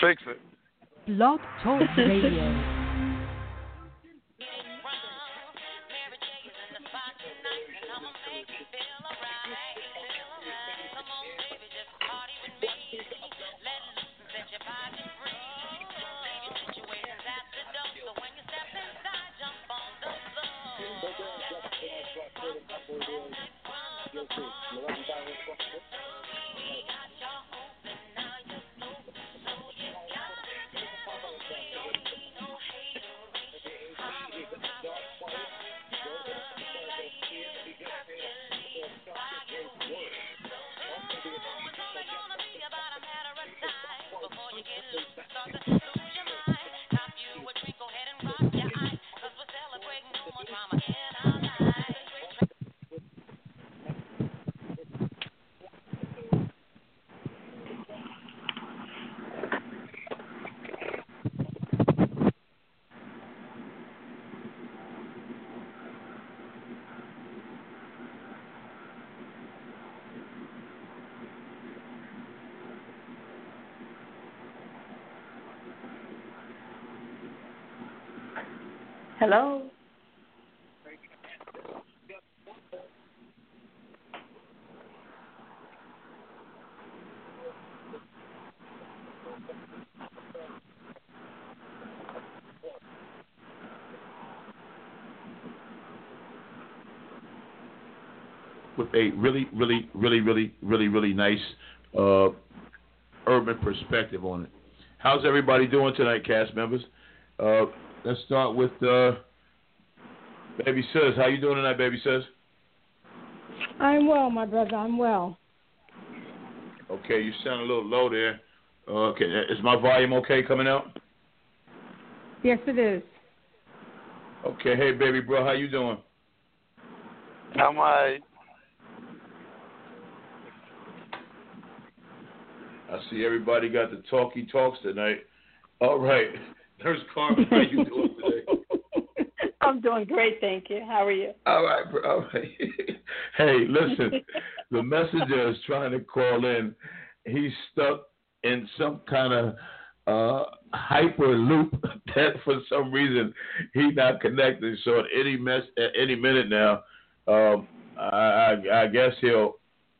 fix it. Blog Talk Radio. Hello. With a really nice urban perspective on it. How's everybody doing tonight, cast members? Let's start with Baby Sis. How you doing tonight, Baby Sis? I'm well, my brother. I'm well. Okay, you sound a little low there. Okay, is my volume okay coming out? Yes, it is. Okay, hey, baby bro, how you doing? I'm all right. I see everybody got the talky talks tonight. All right. Nurse Carmen, how you doing today? I'm doing great, thank you. How are you? All right, bro. All right. Hey, listen, the messenger is trying to call in. He's stuck in some kind of hyper loop that for some reason he's not connected. So at any minute now, I guess he'll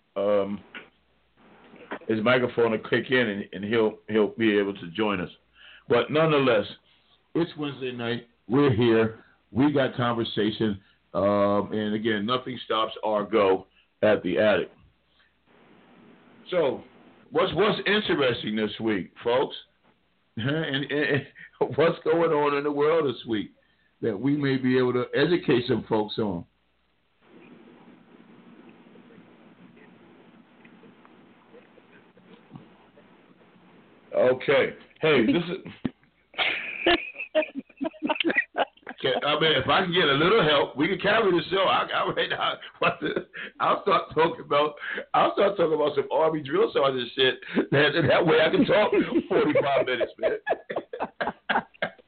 his microphone will click in and he'll be able to join us. But nonetheless, it's Wednesday night. We're here. We got conversation. And again, nothing stops our go at the attic. So, what's interesting this week, folks? And what's going on in the world this week that we may be able to educate some folks on? Okay. Hey, this is. I mean, if I can get a little help, we can carry the show. I'll start talking about some Army drill sergeant shit. That way I can talk 45 minutes, man.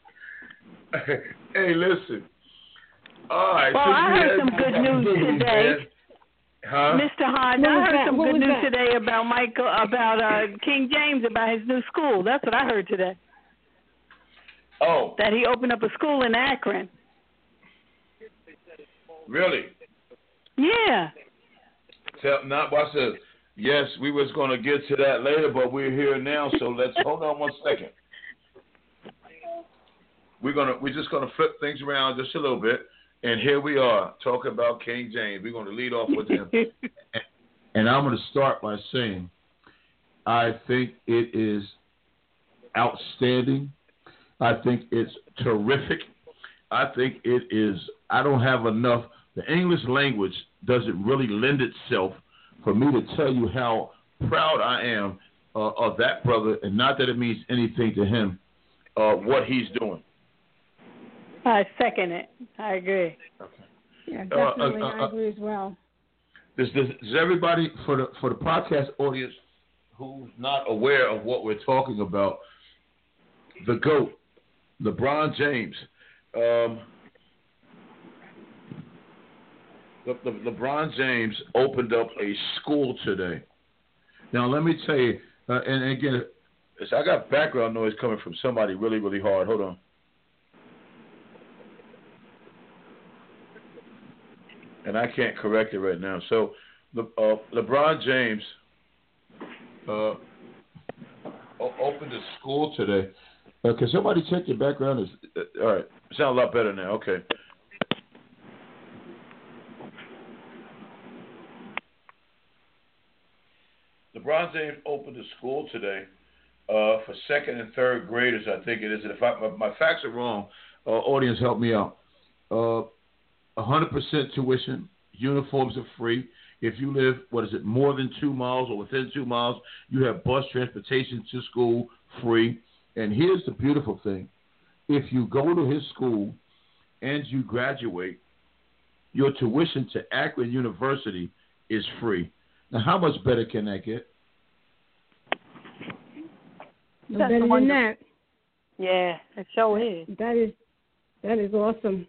Hey, listen. All right. Well, I heard some good news today. Huh? Mr. Hodge, I heard some good news today about King James, about his new school. That's what I heard today. Oh. That he opened up a school in Akron. Really? Yeah. Watch this. Yes, we was going to get to that later, but we're here now, so let's hold on one second. We're just gonna flip things around just a little bit, and here we are talking about King James. We're going to lead off with him, and I'm going to start by saying I think it is outstanding. I think it's terrific. I think it is. I don't have enough. The English language doesn't really lend itself for me to tell you how proud I am of that brother, and not that it means anything to him, what he's doing. I second it. I agree. Okay. Yeah, definitely. I agree as well. Does everybody, for the podcast audience who's not aware of what we're talking about, the GOAT, LeBron James. LeBron James opened up a school today. Now, let me tell you, and again, I got background noise coming from somebody really, really hard. Hold on. And I can't correct it right now. So, LeBron James opened a school today. Can somebody check your background? All right. Sound a lot better now. Okay. LeBron James opened a school today for second and third graders, I think it is. And if my facts are wrong, audience, help me out. 100% tuition. Uniforms are free. If you live, more than 2 miles or within 2 miles, you have bus transportation to school free. And here's the beautiful thing. If you go to his school and you graduate, your tuition to Akron University is free. Now, how much better can that get? No better than that. Yeah, it sure is. That is awesome.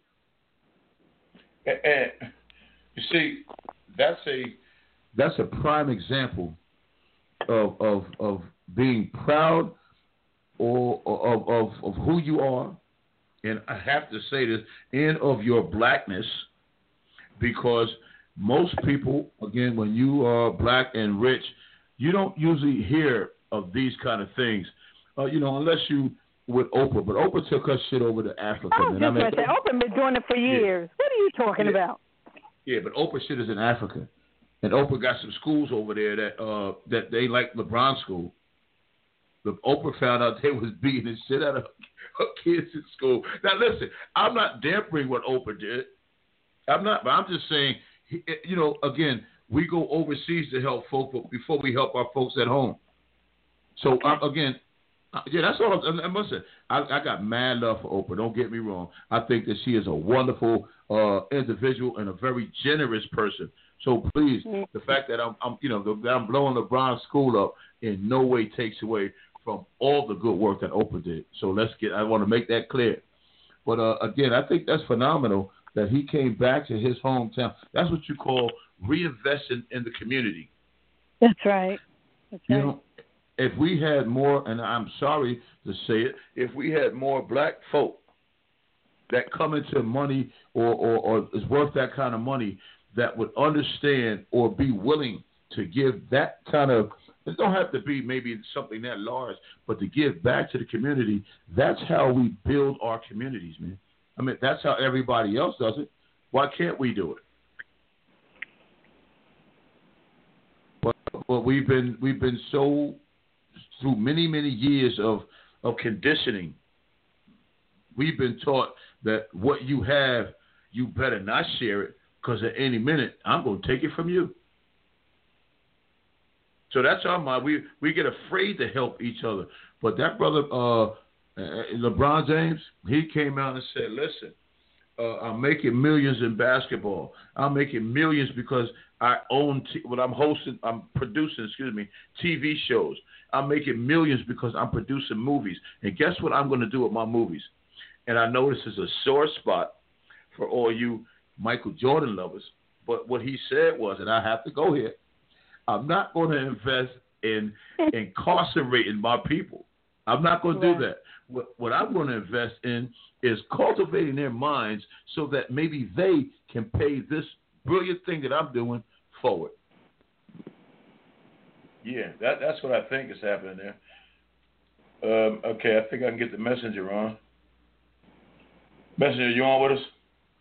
And you see, that's a prime example of being proud or of who you are, and I have to say this, and of your blackness, because most people, again, when you are black and rich, you don't usually hear of these kind of things, unless you with Oprah. But Oprah took her shit over to Africa. I was just going to say, Oprah been doing it for years. What are you talking about? Yeah, but Oprah shit is in Africa, and Oprah got some schools over there that they like LeBron school. But Oprah found out they was beating the shit out of her kids in school. Now listen, I'm not dampening what Oprah did. I'm not, but I'm just saying, again, we go overseas to help folk before we help our folks at home. So that's all. I must say, I got mad love for Oprah. Don't get me wrong. I think that she is a wonderful individual and a very generous person. So please, the fact that I'm blowing LeBron's school up in no way takes away from all the good work that Oprah did. So I want to make that clear. But again, I think that's phenomenal that he came back to his hometown. That's what you call reinvesting in the community. That's right. If we had more, and I'm sorry to say it, if we had more black folk that come into money or is worth that kind of money that would understand or be willing to give that kind of, it don't have to be maybe something that large, but to give back to the community, that's how we build our communities, man. I mean, that's how everybody else does it. Why can't we do it? But we've been so, through many, many years of conditioning, we've been taught that what you have, you better not share it, because at any minute, I'm going to take it from you. So that's our mind. We get afraid to help each other. But that brother, LeBron James, he came out and said, listen, I'm making millions in basketball. I'm making millions because I own I'm producing TV shows. I'm making millions because I'm producing movies. And guess what I'm going to do with my movies? And I know this is a sore spot for all you Michael Jordan lovers, but what he said was, and I have to go here, I'm not going to invest in incarcerating my people. I'm not going to do that. What I'm going to invest in is cultivating their minds so that maybe they can pay this brilliant thing that I'm doing forward. Yeah, that's what I think is happening there. Okay, I think I can get the messenger on. Messenger, you on with us?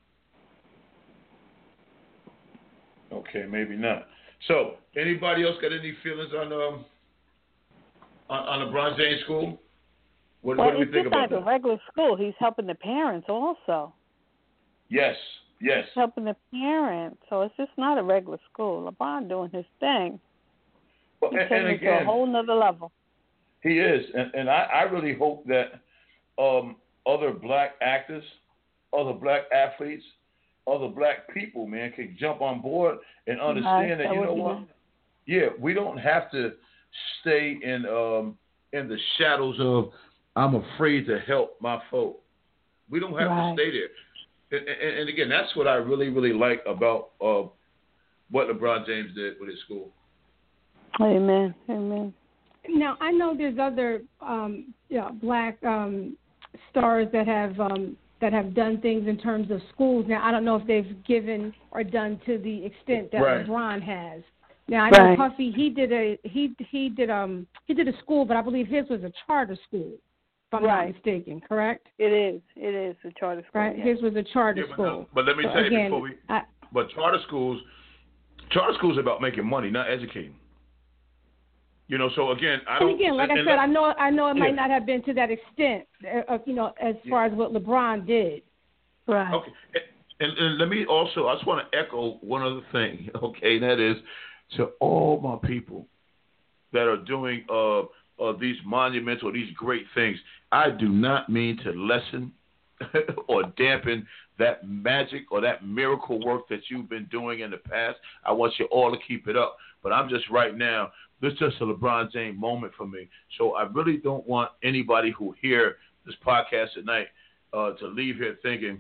Okay, maybe not. So, anybody else got any feelings on LeBron James school? What do we think about that? It's like a regular school. He's helping the parents also. Yes. He's helping the parents. So it's just not a regular school. LeBron doing his thing. Well, He's taking it to a whole nother level. He is. And I really hope that other black actors, other black athletes, other black people, man, can jump on board and understand that, you know what? Yeah, we don't have to stay in the shadows of, I'm afraid to help my folk. We don't have to stay there. And again, that's what I really, really like about what LeBron James did with his school. Amen. Amen. Now I know there's other black stars that have done things in terms of schools. Now I don't know if they've given or done to the extent that LeBron has. Now I know Puffy he did a school, but I believe his was a charter school. If I'm not mistaken, correct? It is a charter school. Right, his was a charter school. But let me tell you before we. But charter schools are about making money, not educating. You know, so again, I don't. Again, like I said, I know it might not have been to that extent, as far as what LeBron did. Right. Okay, and let me also, I just want to echo one other thing. Okay, and that is to all my people that are doing these monumental, these great things. I do not mean to lessen or dampen that magic or that miracle work that you've been doing in the past. I want you all to keep it up. But I'm just right now, this is just a LeBron James moment for me. So I really don't want anybody who hear this podcast tonight to leave here thinking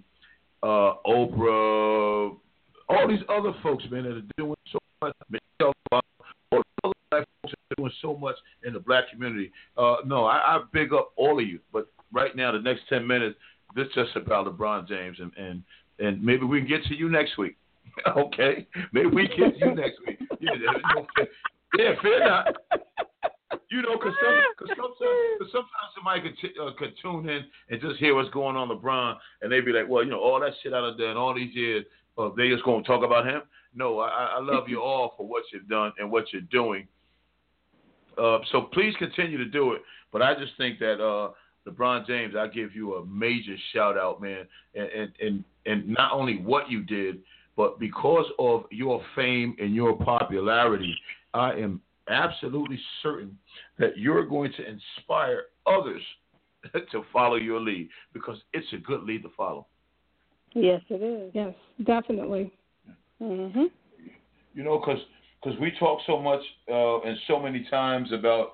Oprah, all these other folks, man, that are doing so much, Michelle Obama, all the other black folks are doing so much in the black community. No, I big up all of you. But right now, the next 10 minutes, this is just about LeBron James, and maybe we can get to you next week. Okay? Maybe we can get to you next week. Yeah, fair not. You know, because sometimes somebody could tune in and just hear what's going on LeBron, and they be like, well, you know, all that shit I done done all these years, they just going to talk about him? No, I love you all for what you've done and what you're doing. So please continue to do it. But I just think that LeBron James, I give you a major shout out, man, and not only what you did, but because of your fame and your popularity, I am absolutely certain that you're going to inspire others to follow your lead, because it's a good lead to follow. Yes, it is. Yes, definitely. Mhm. You know, because we talk so much and so many times about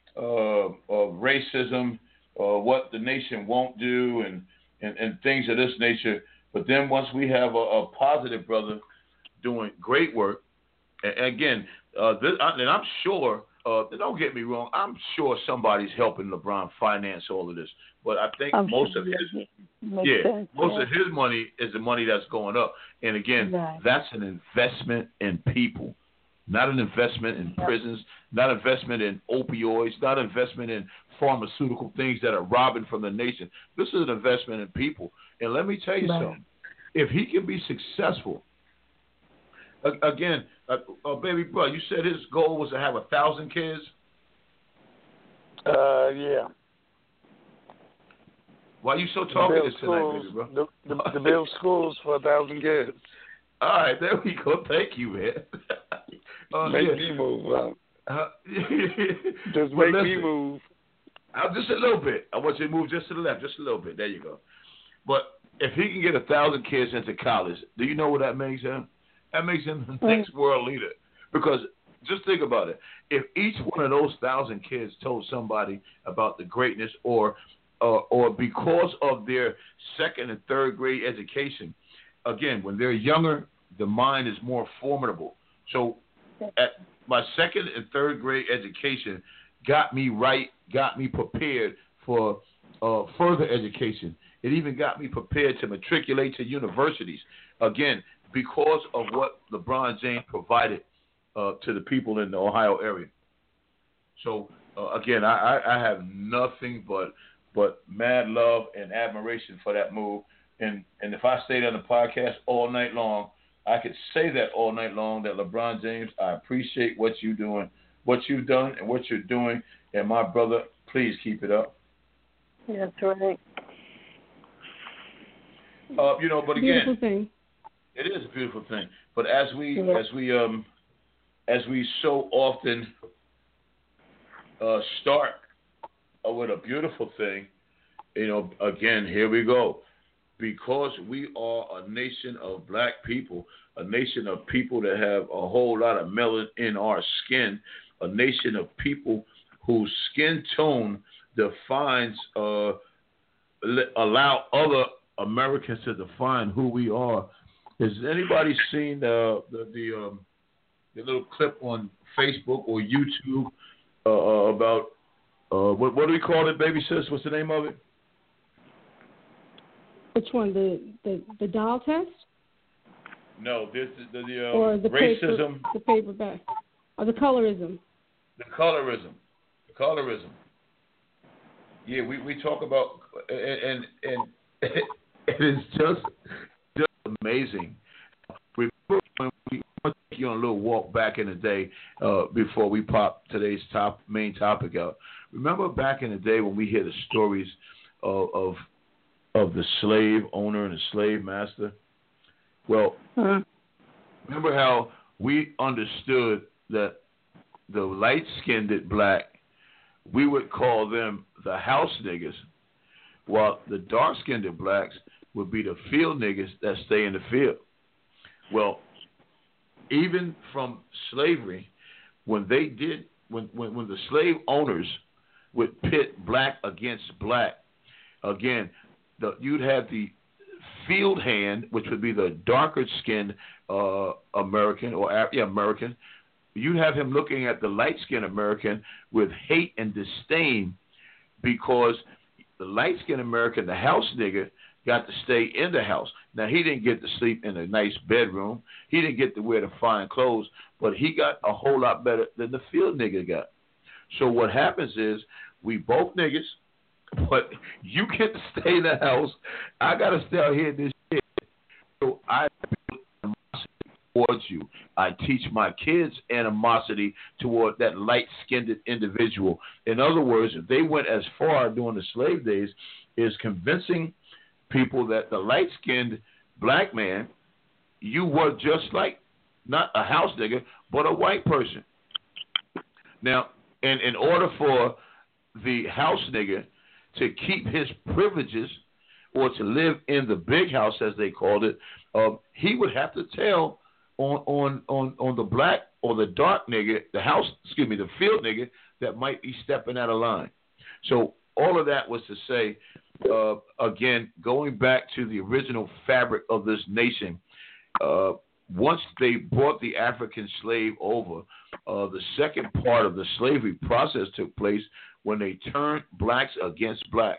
racism, what the nation won't do, and things of this nature. But then once we have a positive brother doing great work, and again, and I'm sure, don't get me wrong, I'm sure somebody's helping LeBron finance all of this. But I think most of his money is the money that's going up. And again, that's an investment in people, not an investment in prisons, not investment in opioids, not investment in pharmaceutical things that are robbing from the nation. This is an investment in people. And let me tell you something. If he can be successful, again, baby bro, you said his goal was to have 1,000 kids? Yeah. Why are you so talkative tonight, baby bro? To build schools for 1,000 kids. All right, there we go. Thank you, man. Make me move. Just make me move. Just a little bit. I want you to move just to the left, just a little bit. There you go. But if he can get 1,000 kids into college, do you know what that makes him? That makes him the next world leader. Because just think about it. If each one of those 1,000 kids told somebody about the greatness, or because of their second and third grade education, again, when they're younger, the mind is more formidable. So at my second and third grade education got me prepared for further education. It even got me prepared to matriculate to universities. Again, because of what LeBron James provided to the people in the Ohio area. So, again, I have nothing but mad love and admiration for that move. And if I stayed on the podcast all night long, I could say that all night long, that LeBron James, I appreciate what you're doing, what you've done and what you're doing. And my brother, please keep it up. That's right. But again, beautiful thing. It is a beautiful thing. But as we so often start with a beautiful thing, again, here we go. Because we are a nation of black people, a nation of people that have a whole lot of melanin in our skin, a nation of people whose skin tone defines, allow other Americans to define who we are. Has anybody seen the little clip on Facebook or YouTube about what do we call it, baby sis? What's the name of it? Which one? The doll test? No, this is the or the racism. The paperback. Or the colorism. The colorism. Yeah, we talk about and it is just amazing. Remember when we want to take you on a little walk back in the day before we pop today's main topic out. Remember back in the day when we hear the stories of the slave owner and the slave master? Well, remember how we understood that the light-skinned black, we would call them the house niggas, while the dark-skinned blacks would be the field niggas that stay in the field. Well, even from slavery, when the slave owners would pit black against black, again, you'd have the field hand, which would be the darker-skinned American American. You'd have him looking at the light-skinned American with hate and disdain because the light-skinned American, the house nigga, got to stay in the house. Now, he didn't get to sleep in a nice bedroom. He didn't get to wear the fine clothes, but he got a whole lot better than the field nigga got. So what happens is we both niggas, but you get to stay in the house. I got to stay out here in this shit. So I build animosity towards you. I teach my kids animosity toward that light-skinned individual. In other words, if they went as far during the slave days is convincing people that the light-skinned black man, you were just like not a house nigga, but a white person. Now, in order for the house nigga to keep his privileges or to live in the big house, as they called it, he would have to tell on the black or the dark nigga, the field nigga that might be stepping out of line. So all of that was to say, again, going back to the original fabric of this nation, once they brought the African slave over, the second part of the slavery process took place when they turned blacks against blacks.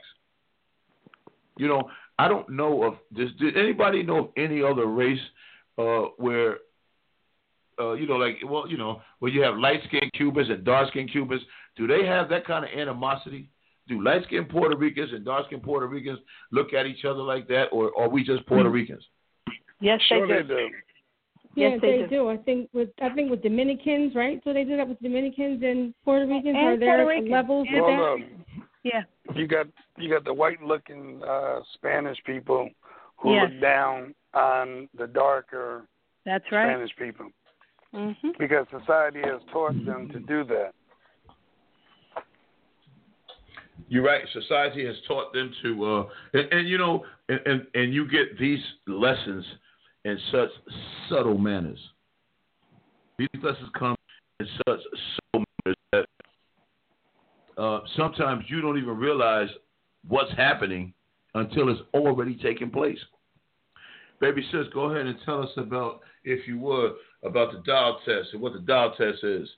You know, I don't know of this. Did anybody know of any other race where, where you have light-skinned Cubans and dark-skinned Cubans? Do they have that kind of animosity? Do light-skinned Puerto Ricans and dark-skinned Puerto Ricans look at each other like that, or are we just Puerto Ricans? Yes, sure they do. Yeah, yes, they do. I think with Dominicans, right? So they do that with Dominicans and Puerto Ricans. And are there Puerto Ricans. levels with that? Yeah. You got the white-looking Spanish people who yes. look down on the darker That's right. Spanish people Mm-hmm. because society has taught them to do that. You're right. Society has taught them to, and you get these lessons in such subtle manners. These lessons come in such subtle manners that sometimes you don't even realize what's happening until it's already taken place. Baby sis, go ahead and tell us about, if you would, about the doll test and what the doll test is.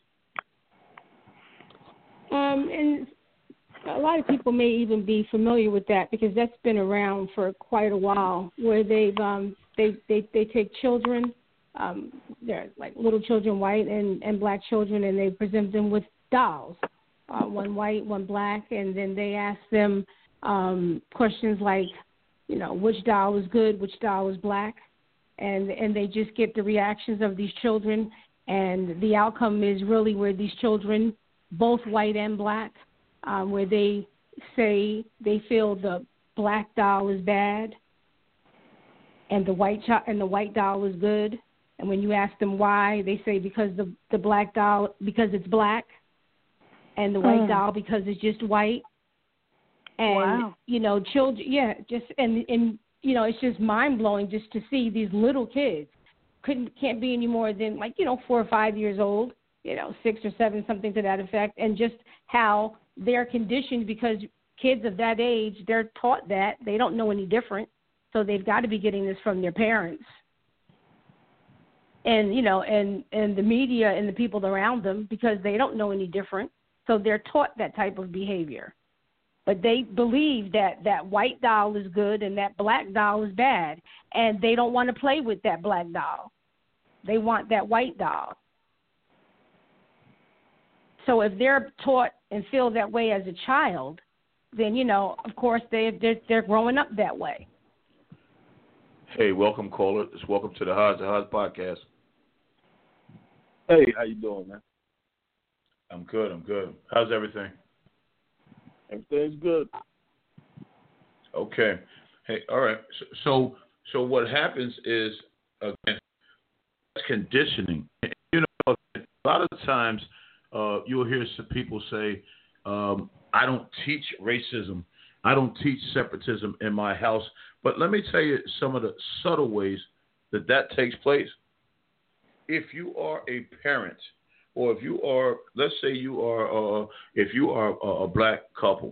And a lot of people may even be familiar with that because that's been around for quite a while, where they take children, they're like little children, white and black children, and they present them with dolls, one white, one black, and then they ask them questions like, which doll is good, which doll is black, and they just get the reactions of these children, and the outcome is really where these children, both white and black, where they say they feel the black doll is bad and the white doll is good. And when you ask them why, they say because the black doll, because it's black, and the white doll because it's just white. And, wow. Children, and it's just mind-blowing just to see these little kids can't be any more than 4 or 5 years old, 6 or 7, something to that effect, and just how they're conditioned, because kids of that age, they're taught that. They don't know any different, so they've got to be getting this from their parents. And, and the media and the people around them, because they don't know any different, So they're taught that type of behavior. But they believe that white doll is good and that black doll is bad. And they don't want to play with that black doll. They want that white doll. So if they're taught and feel that way as a child, then, of course, they're growing up that way. Hey, welcome, caller. Welcome to the Hodge podcast. Hey, how you doing, man? I'm good. How's everything? Everything's good. Okay. Hey, all right. So what happens is, again, conditioning. A lot of times you'll hear some people say, I don't teach racism. I don't teach separatism in my house. But let me tell you some of the subtle ways that takes place. If you are a parent, or if you are, let's say you are, if you are a black couple,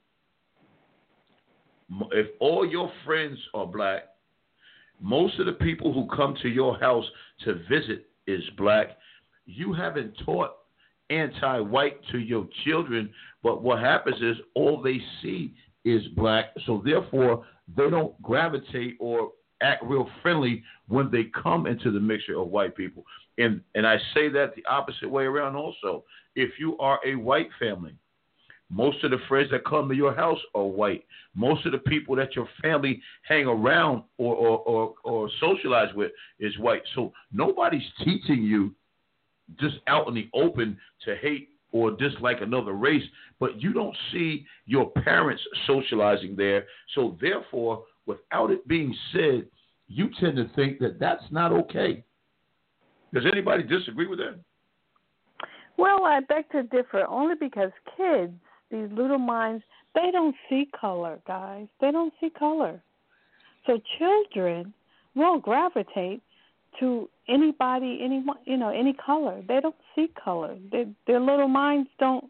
if all your friends are black, most of the people who come to your house to visit is black, you haven't taught anti-white to your children, but what happens is all they see is black, so therefore they don't gravitate or act real friendly when they come into the mixture of white people. And I say that the opposite way around also. If you are a white family, most of the friends that come to your house are white. Most of the people that your family hang around or socialize with is white. So nobody's teaching you just out in the open to hate or dislike another race, but you don't see your parents socializing there. So therefore, without it being said, you tend to think that that's not okay. Does anybody disagree with that? Well, I beg to differ, only because kids, these little minds, they don't see color, guys. They don't see color. So children will gravitate to anybody, any color. They don't see color. Their little minds don't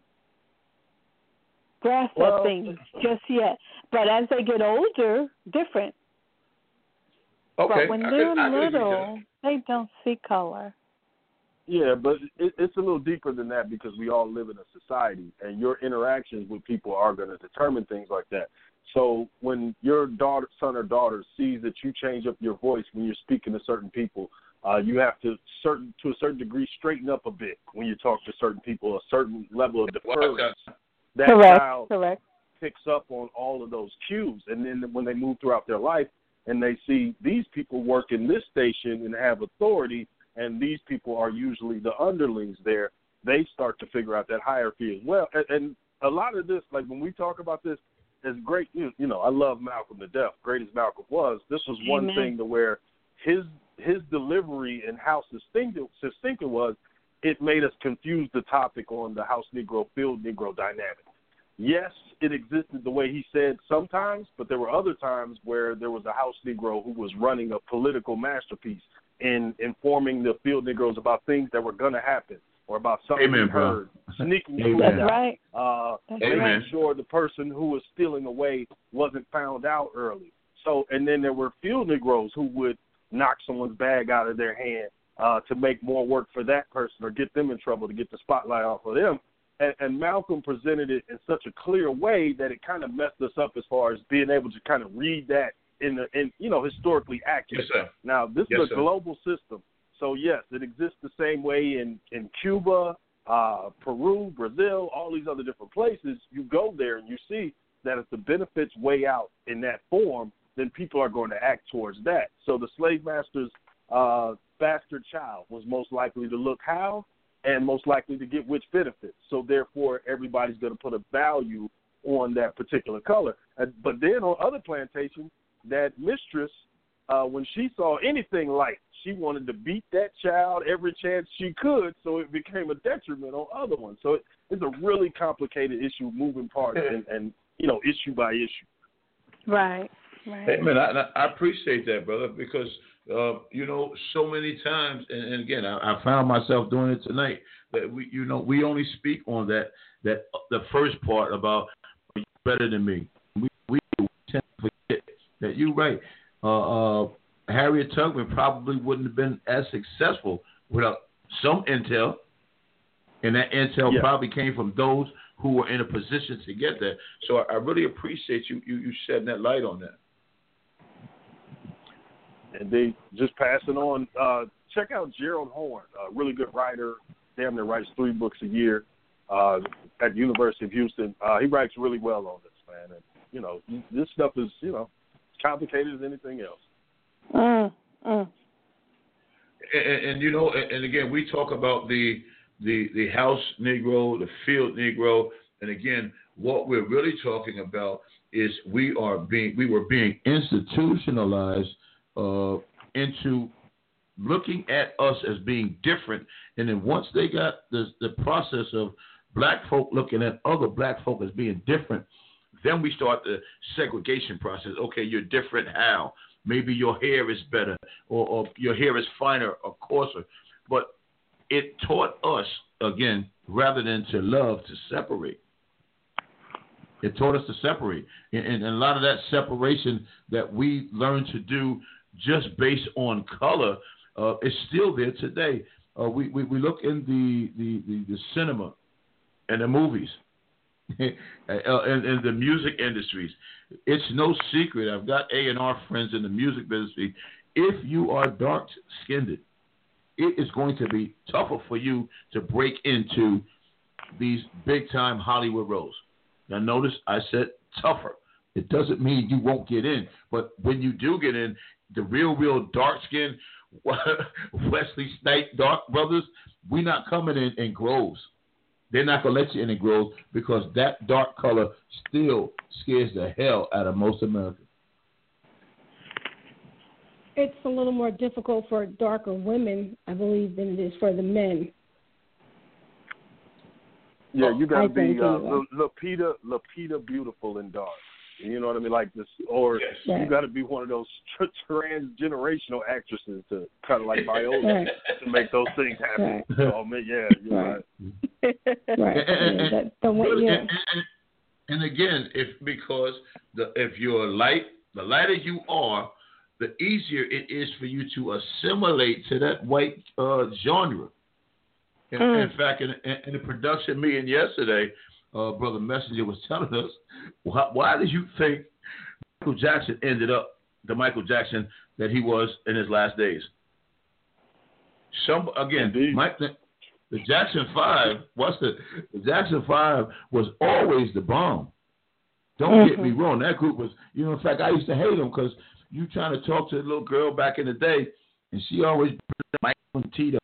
grasp that thing just yet. But as they get older, different. Okay. But when they're little, they don't see color. Yeah, but it's a little deeper than that because we all live in a society, and your interactions with people are going to determine things like that. So when your son or daughter sees that you change up your voice when you're speaking to certain people, you have to a certain degree straighten up a bit when you talk to certain people, a certain level of deference. That child picks up on all of those cues, and then when they move throughout their life and they see these people work in this station and have authority, and these people are usually the underlings there, they start to figure out that hierarchy as well. And a lot of this, like when we talk about this, is great. I love Malcolm to death. Great as Malcolm was, this was one thing to where his delivery and how succinct it was, it made us confuse the topic on the house Negro, field Negro dynamic. Yes, it existed the way he said sometimes, but there were other times where there was a house Negro who was running a political masterpiece in informing the field Negroes about things that were going to happen or about something he heard, sneaking food out, making sure the person who was stealing away wasn't found out early. So, and then there were field Negroes who would knock someone's bag out of their hand to make more work for that person or get them in trouble to get the spotlight off of them. And Malcolm presented it in such a clear way that it kind of messed us up as far as being able to kind of read that in historically accurate. Yes, sir. Now, this is a global system. So, yes, it exists the same way in Cuba, Peru, Brazil, all these other different places. You go there and you see that if the benefits weigh out in that form, then people are going to act towards that. So the slave master's bastard child was most likely to look how and most likely to get which benefits. So, therefore, everybody's going to put a value on that particular color. But then on other plantations, that mistress, when she saw anything like, she wanted to beat that child every chance she could, so it became a detriment on other ones. So it's a really complicated issue, moving parts, and issue by issue. Right. Right. Hey, man, I appreciate that, brother, because, so many times, and again, I found myself doing it tonight, that we only speak on that the first part about are you better than me. We tend to forget that you're right. Harriet Tubman probably wouldn't have been as successful without some intel. And that intel probably came from those who were in a position to get that. So I really appreciate you shedding that light on that. And they just passing on. Check out Gerald Horn, a really good writer. Damn near writes 3 books a year at the University of Houston. He writes really well on this, man. And, this stuff is, complicated as anything else. And again, we talk about the house Negro, the field Negro, and again, what we're really talking about is we were being institutionalized into looking at us as being different, and then once they got the process of black folk looking at other black folk as being different, then we start the segregation process. Okay, you're different how? Maybe your hair is better, or your hair is finer or coarser. But it taught us, again, rather than to love, to separate. It taught us to separate. And a lot of that separation that we learned to do just based on color is still there today. We look in the cinema and the movies and the music industries. It's no secret. I've got A&R friends in the music industry. If you are dark-skinned, it is going to be tougher for you to break into these big-time Hollywood roles. Now, notice I said tougher. It doesn't mean you won't get in. But when you do get in, the real dark-skinned Wesley Snipes dark brothers, we're not coming in groves. They're not going to let you in groves because that dark color still scares the hell out of most Americans. It's a little more difficult for darker women, I believe, than it is for the men. Yeah, you got to be Lapita beautiful and dark. You know what I mean? Like this, or you got to be one of those transgenerational actresses to kind of like Viola to make those things happen. Right. Oh man, yeah, you're right. And again, if you're light, the lighter you are, the easier it is for you to assimilate to that white genre. In fact, in the production meeting yesterday, Brother Messenger was telling us, why did you think Michael Jackson ended up the Michael Jackson that he was in his last days? The Jackson 5, the Jackson 5 was always the bomb. Don't get me wrong. That group was, in fact, I used to hate them because you trying to talk to a little girl back in the day, and she always Michael and Tito.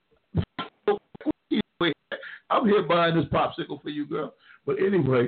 I'm here buying this popsicle for you, girl. But anyway,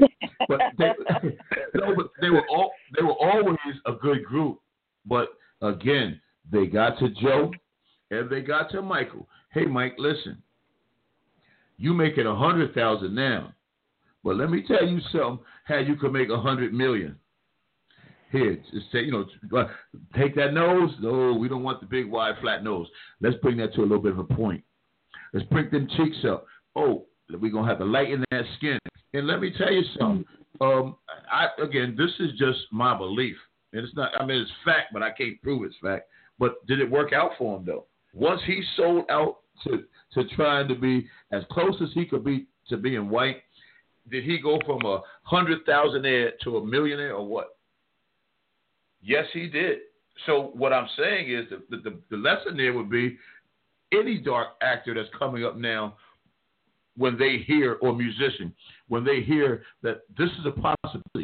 they were always a good group. But again, they got to Joe and they got to Michael. Hey, Mike, listen, you making $100,000 now, but let me tell you something. How you could make $100 million. Here, just say, take that nose. No, we don't want the big, wide, flat nose. Let's bring that to a little bit of a point. Let's bring them cheeks up. Oh, we're going to have to lighten that skin. And let me tell you something. Again, this is just my belief. And it's not, it's fact, but I can't prove it's fact. But did it work out for him, though? Once he sold out to trying to be as close as he could be to being white, did he go from a 100,000-aire to a millionaire or what? Yes, he did. So what I'm saying is the lesson there would be any dark actor that's coming up now, when they hear, or musician, when they hear that this is a possibility.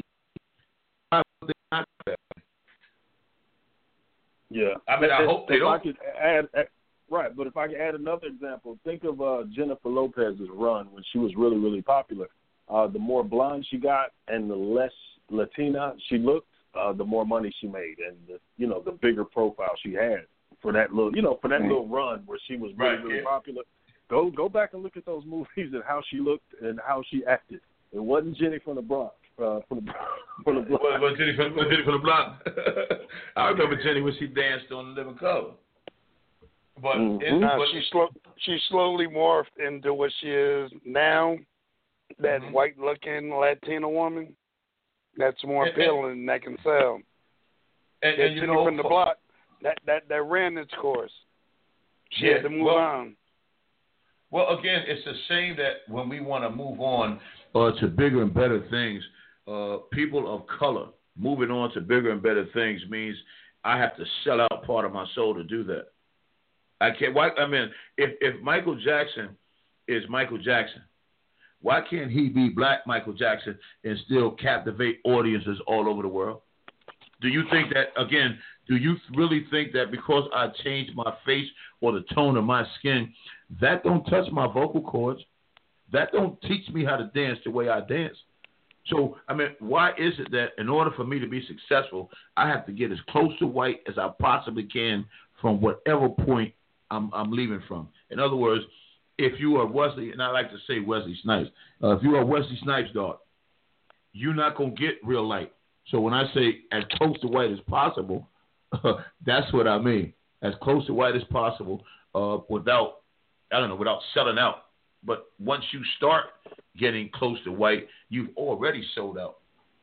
Yeah. I hope they don't. But if I could add another example, think of Jennifer Lopez's run when she was really, really popular. The more blonde she got and the less Latina she looked, the more money she made, and the bigger profile she had for that little, little run where she was really, really popular. Go back and look at those movies and how she looked and how she acted. It wasn't Jenny from the Bronx. From the Bronx. Well, Jenny from the Bronx. I remember Jenny when she danced on Living Color. But she slowly morphed into what she is now. That white-looking Latina woman. That's more appealing that can sell. And Jenny from the block. That ran its course. She had to move on. Well, again, it's a shame that when we want to move on to bigger and better things, people of color moving on to bigger and better things means I have to sell out part of my soul to do that. I can't. Why? I mean, if Michael Jackson is Michael Jackson, why can't he be Black Michael Jackson and still captivate audiences all over the world? Do you think that, again, do you really think that because I changed my face or the tone of my skin, that don't touch my vocal cords? That don't teach me how to dance the way I dance? So, I mean, why is it that in order for me to be successful, I have to get as close to white as I possibly can from whatever point I'm leaving from? In other words, if you are Wesley, and I like to say Wesley Snipes, if you are Wesley Snipes' dog, you're not going to get real light. So when I say as close to white as possible, that's what I mean. As close to white as possible without selling out. But once you start getting close to white, you've already sold out.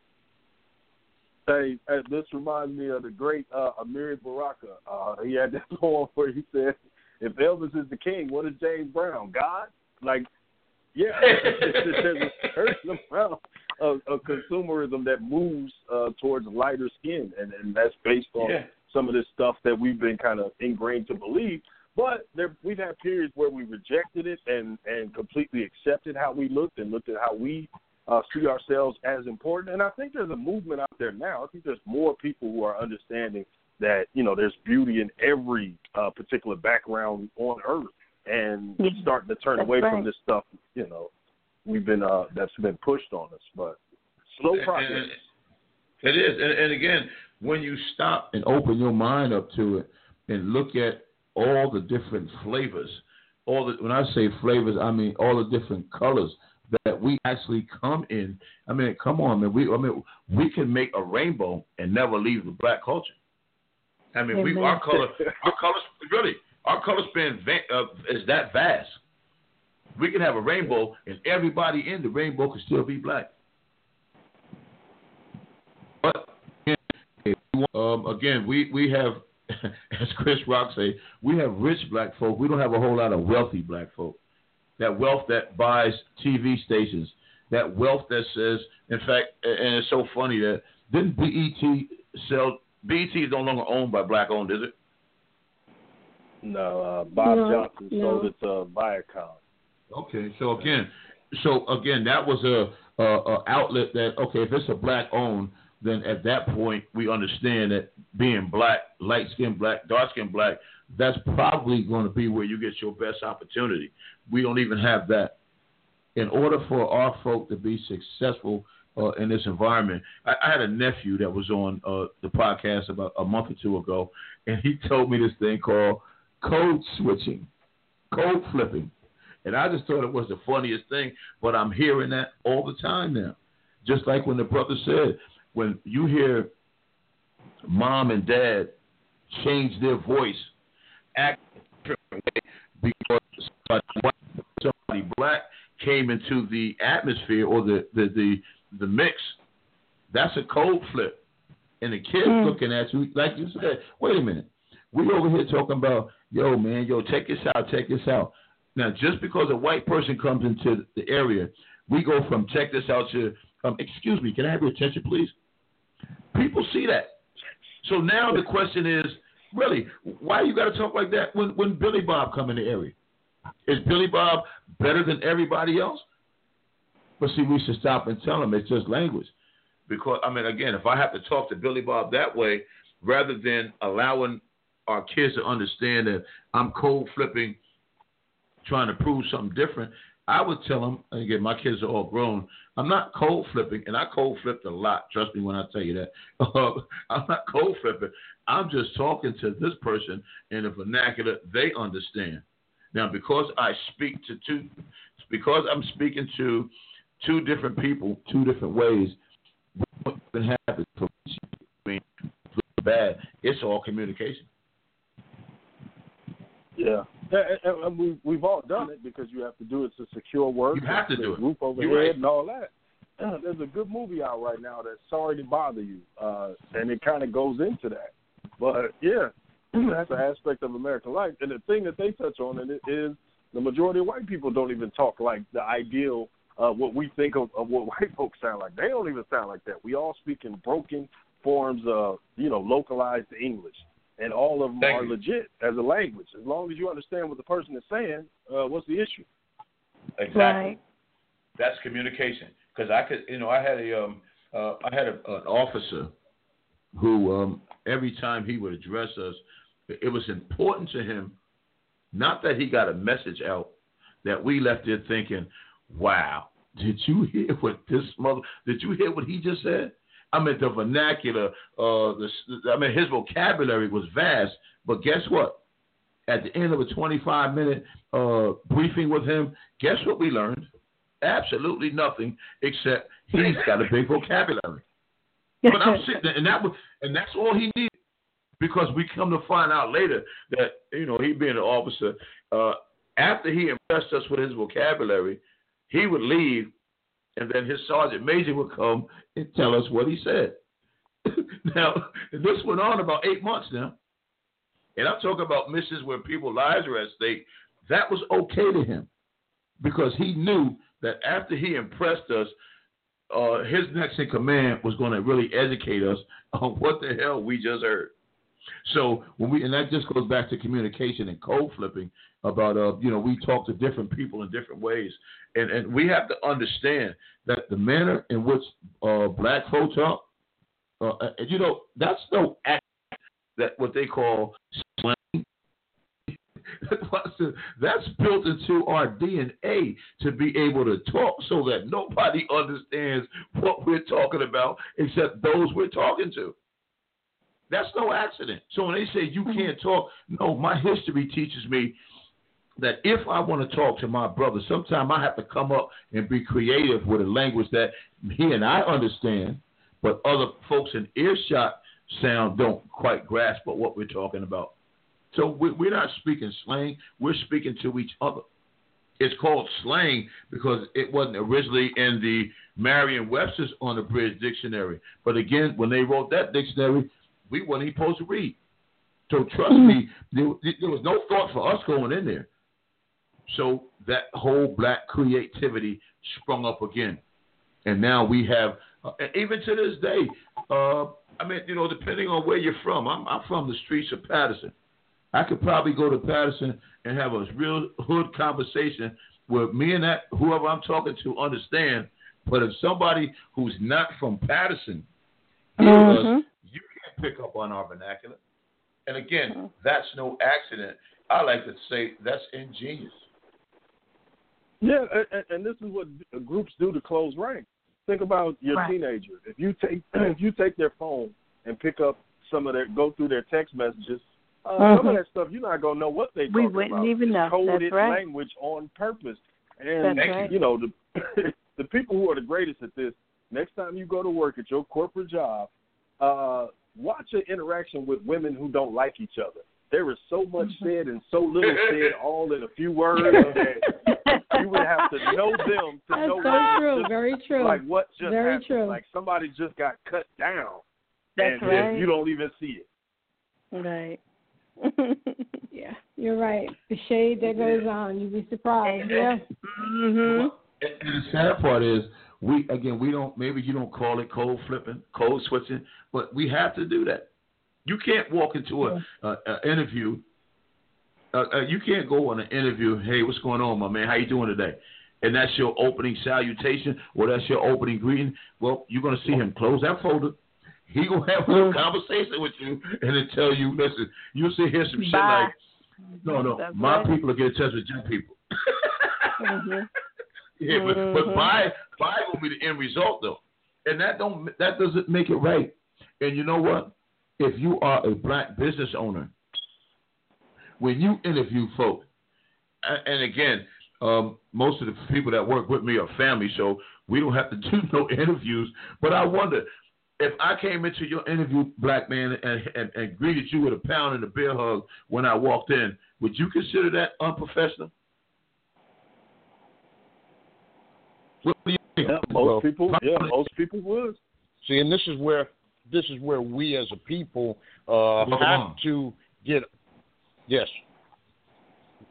Hey, this reminds me of the great Amiri Baraka. He had that poem where he said, if Elvis is the king, what is James Brown? God? Like, yeah, there's a certain amount of consumerism that moves towards lighter skin, and that's based on some of this stuff that we've been kind of ingrained to believe. But we've had periods where we rejected it and completely accepted how we looked and looked at how we see ourselves as important. And I think there's a movement out there now. I think there's more people who are understanding that, you know, there's beauty in every particular background on earth, and starting to turn away from this stuff, you know, we've been that's been pushed on us. But slow progress. It is. And again, when you stop and open your mind up to it and look at all the different flavors, when I say flavors, I mean all the different colors that we actually come in. I mean, come on, man. We can make a rainbow and never leave the Black culture. I mean, our color span is that vast. We can have a rainbow, and everybody in the rainbow can still be Black. But again, we have, as Chris Rock say, we have rich Black folk. We don't have a whole lot of wealthy Black folk. That wealth that buys TV stations, that wealth that says, in fact, and it's so funny that didn't BET sell? BET is no longer owned by Black-owned, is it? No, Bob Johnson sold it to Viacom. Okay, so again, that was a outlet that, okay, if it's a Black-owned, then at that point we understand that being Black, light-skinned Black, dark-skinned Black, that's probably going to be where you get your best opportunity. We don't even have that. In order for our folk to be successful in this environment, I had a nephew that was on the podcast about a month or two ago, and he told me this thing called code switching, code flipping. And I just thought it was the funniest thing, but I'm hearing that all the time now. Just like when the brother said, when you hear mom and dad change their voice, act a different way because somebody Black came into the atmosphere or the mix, that's a code flip. And the kid's looking at you, like you said, wait a minute. We over here talking about, yo, man, check this out. Now, just because a white person comes into the area, we go from check this out to, excuse me, can I have your attention, please? People see that. So now the question is, really, why you got to talk like that when Billy Bob come in the area? Is Billy Bob better than everybody else? But see, we should stop and tell them it's just language. Because, I mean, again, if I have to talk to Billy Bob that way, rather than allowing our kids to understand that I'm code flipping, trying to prove something different, I would tell them, and again, my kids are all grown, I'm not code flipping, and I code flipped a lot, trust me when I tell you that. I'm not code flipping. I'm just talking to this person in a vernacular they understand. Now, because I'm speaking to two different people, two different ways, what can happen from bad, it's all communication. Yeah. And we've all done it because you have to do it to secure work. You have to do it. Roof over your head and all that. There's a good movie out right now that's Sorry to Bother You, and it kind of goes into that. But, yeah, that's an aspect of American life. And the thing that they touch on in it is The majority of white people don't even talk like the ideal what we think of what white folks sound like. They don't even sound like that. We all speak in broken forms of, localized English. And all of them are legit as a language. As long as you understand what the person is saying, what's the issue? Exactly. Right. That's communication. Because I had an officer who every time he would address us, it was important to him, not that he got a message out, that we left there thinking, wow, did you hear what he just said? I mean, the vernacular, his vocabulary was vast, but guess what? At the end of a 25-minute briefing with him, guess what we learned? Absolutely nothing, except he's got a big vocabulary. But I'm sitting there, and that's all he needed, because we come to find out later that, he being an officer, after he impressed us with his vocabulary, he would leave, and then his sergeant major would come and tell us what he said. Now, this went on about 8 months now. And I'm talking about missions where people's lives are at stake. That was okay to him, because he knew that after he impressed us, his next in command was going to really educate us on what the hell we just heard. So and that just goes back to communication and code flipping about, we talk to different people in different ways. And we have to understand that the manner in which black folks talk, that's no act, that what they call slang. That's built into our DNA to be able to talk so that nobody understands what we're talking about except those we're talking to. That's no accident. So when they say you can't talk, no, my history teaches me that if I want to talk to my brother, sometimes I have to come up and be creative with a language that he and I understand, but other folks in earshot sound don't quite grasp what we're talking about. So we're not speaking slang. We're speaking to each other. It's called slang because it wasn't originally in the Merriam-Webster's on the Bridge Dictionary. But again, when they wrote that dictionary, we weren't even supposed to read. So trust me, there was no thought for us going in there. So that whole black creativity sprung up again. And now we have, even to this day, depending on where you're from, I'm from the streets of Patterson. I could probably go to Patterson and have a real hood conversation where me and that whoever I'm talking to understand. But if somebody who's not from Patterson hears us, you can't pick up on our vernacular. And again, that's no accident. I like to say that's ingenious. Yeah, and this is what groups do to close ranks. Think about your teenager. If you take their phone and pick up go through their text messages, some of that stuff you're not gonna know what they talking about. We wouldn't even know. Coded language on purpose. And the people who are the greatest at this, next time you go to work at your corporate job, watch an interaction with women who don't like each other. There is so much said and so little said, all in a few words. You would have to know them to know. That's so true. Very true. Like what just very happened. True. Like somebody just got cut down. That's and right. You don't even see it. Right. Yeah, you're right. The shade that goes on, you'd be surprised. Yeah. And the sad part is, we don't. Maybe you don't call it code flipping, code switching, but we have to do that. You can't walk into an interview. You can't go on an interview. Hey, what's going on, my man? How you doing today? And that's your opening salutation, or that's your opening greeting. Well, you're gonna see him close that folder. He gonna have a little conversation with you, and then tell you, listen, you'll see here some shit like, no, that's my right. People will get in touch with your people. Yeah, but buy will be the end result though, and that doesn't make it right. And you know what? If you are a black business owner, when you interview folks, and again, most of the people that work with me are family, so we don't have to do no interviews. But I wonder, if I came into your interview, black man, and greeted you with a pound and a bear hug when I walked in, would you consider that unprofessional? What do you think? Most people would. See, and this is where we as a people have to get. Yes.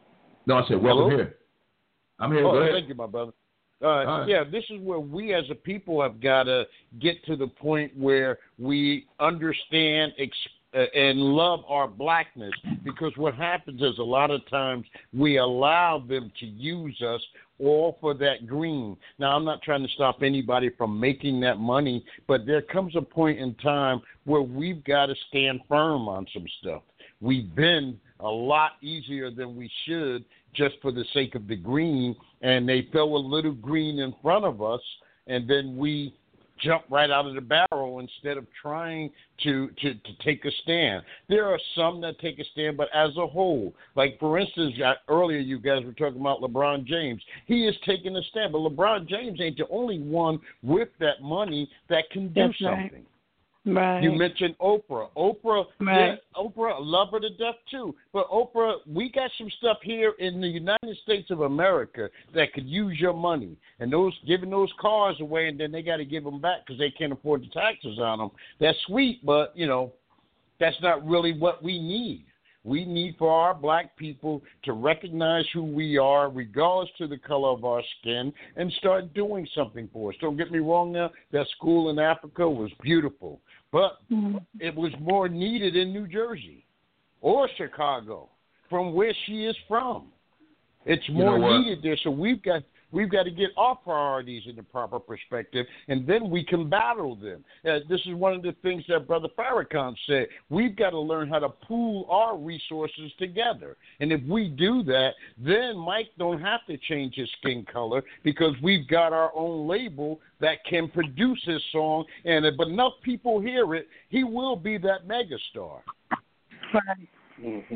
No, I said welcome here. I'm here. Go ahead. Thank you, my brother. Right. Yeah, this is where we as a people have got to get to the point where we understand and love our blackness, because what happens is a lot of times we allow them to use us all for that green. Now, I'm not trying to stop anybody from making that money, but there comes a point in time where we've got to stand firm on some stuff. We've been a lot easier than we should just for the sake of the green, and they throw a little green in front of us, and then we jump right out of the barrel instead of trying to take a stand. There are some that take a stand, but as a whole, like for instance, earlier you guys were talking about LeBron James. He is taking a stand, but LeBron James ain't the only one with that money that can do That's something. Right. You mentioned Oprah. Oprah, right. Yeah, Oprah, love her to death too. But Oprah, we got some stuff here in the United States of America that could use your money. And those giving those cars away, and then they got to give them back because they can't afford the taxes on them. That's sweet, but that's not really what we need. We need for our black people to recognize who we are, regardless to the color of our skin, and start doing something for us. Don't get me wrong now, that school in Africa was beautiful, but it was more needed in New Jersey or Chicago, from where she is from. It's more needed there, so we've got to get our priorities in the proper perspective, and then we can battle them. This is one of the things that Brother Farrakhan said. We've got to learn how to pool our resources together. And if we do that, then Mike don't have to change his skin color, because we've got our own label that can produce his song. And if enough people hear it, he will be that megastar. Right. Mm-hmm.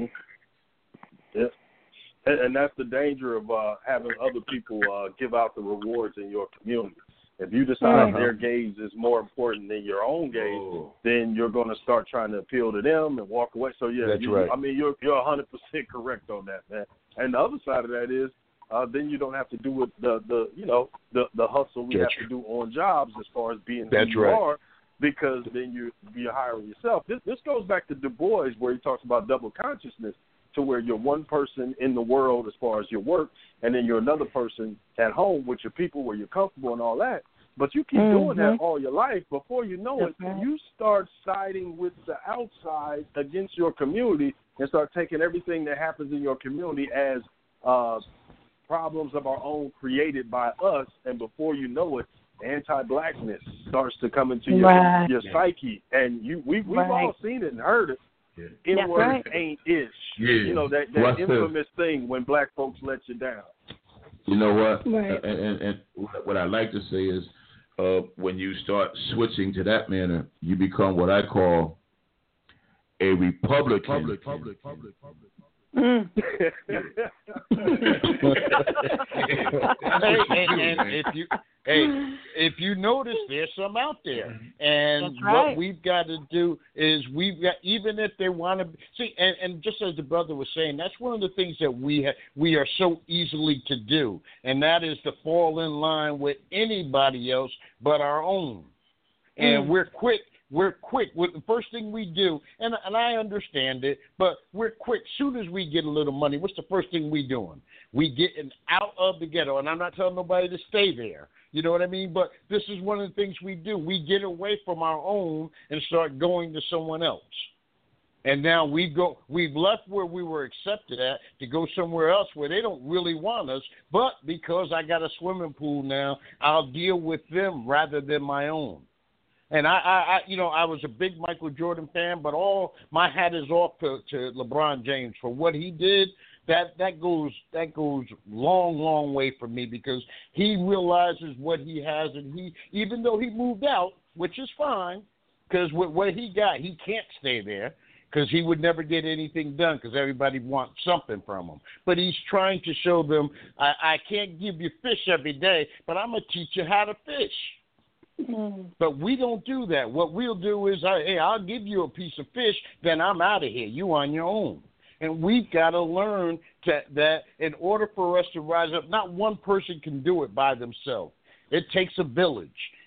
Yep. And that's the danger of having other people give out the rewards in your community. If you decide their gaze is more important than your own gaze, then you're going to start trying to appeal to them and walk away. So, yeah, that's right. I mean, you're 100% correct on that, man. And the other side of that is then you don't have to do with the hustle we have to do on jobs as far as being who you are, because then you're hiring yourself. This goes back to Du Bois, where he talks about double consciousness, to where you're one person in the world as far as your work, and then you're another person at home with your people where you're comfortable and all that. But you keep doing that all your life. Before you know it, you start siding with the outside against your community and start taking everything that happens in your community as problems of our own created by us. And before you know it, anti-blackness starts to come into your psyche. And we've all seen it and heard it. N-word ain't ish. Yeah. That infamous thing when black folks let you down. You know what? Right. And what I like to say is when you start switching to that manner, you become what I call a Republican. And if you notice, there's some out there, and what we've got to do is even if they want to see, and just as the brother was saying, that's one of the things that we are so easily to do, and that is to fall in line with anybody else but our own, and we're quick. We're quick. The first thing we do, and I understand it, but we're quick. Soon as we get a little money, what's the first thing we doing? We getting out of the ghetto, and I'm not telling nobody to stay there. You know what I mean? But this is one of the things we do. We get away from our own and start going to someone else. And now we've left where we were accepted at to go somewhere else where they don't really want us. But because I got a swimming pool now, I'll deal with them rather than my own. And I was a big Michael Jordan fan, but all my hat is off to LeBron James for what he did. That goes long way for me, because he realizes what he has, and even though he moved out, which is fine, because with what he got, he can't stay there, because he would never get anything done, because everybody wants something from him. But he's trying to show them, I can't give you fish every day, but I'm gonna teach you how to fish. But we don't do that. What we'll do is, I'll give you a piece of fish, then I'm out of here. You on your own. And we've got to learn that in order for us to rise up, not one person can do it by themselves. It takes a village.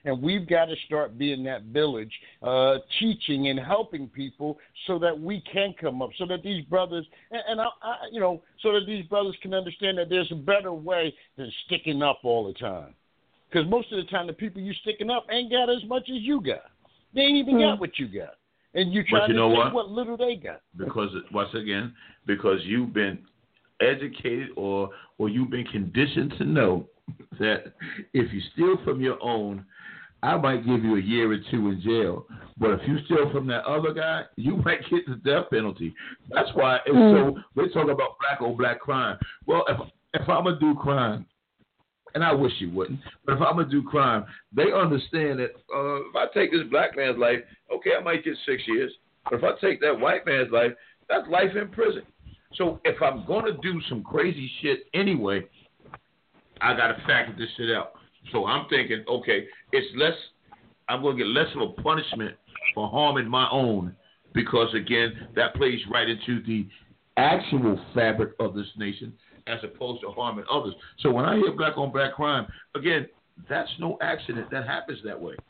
And we've got to start being that village, teaching and helping people so that we can come up, so that these brothers, so that these brothers can understand that there's a better way than sticking up all the time. Because most of the time, the people you sticking up ain't got as much as you got. They ain't even got what you got. And you trying to take what little they got. Because, once again, because you've been educated or you've been conditioned to know that if you steal from your own, I might give you a year or two in jail. But if you steal from that other guy, you might get the death penalty. That's why it's so they talk about black on black crime. Well, if I'm going to do crime, and I wish you wouldn't, but if I'm going to do crime, they understand that if I take this black man's life, okay, I might get 6 years. But if I take that white man's life, that's life in prison. So if I'm going to do some crazy shit anyway, I got to factor this shit out. So I'm thinking, okay, I'm going to get less of a punishment for harming my own because, again, that plays right into the actual fabric of this nation as opposed to harming others. So when I hear black on black crime, again, that's no accident. That happens that way.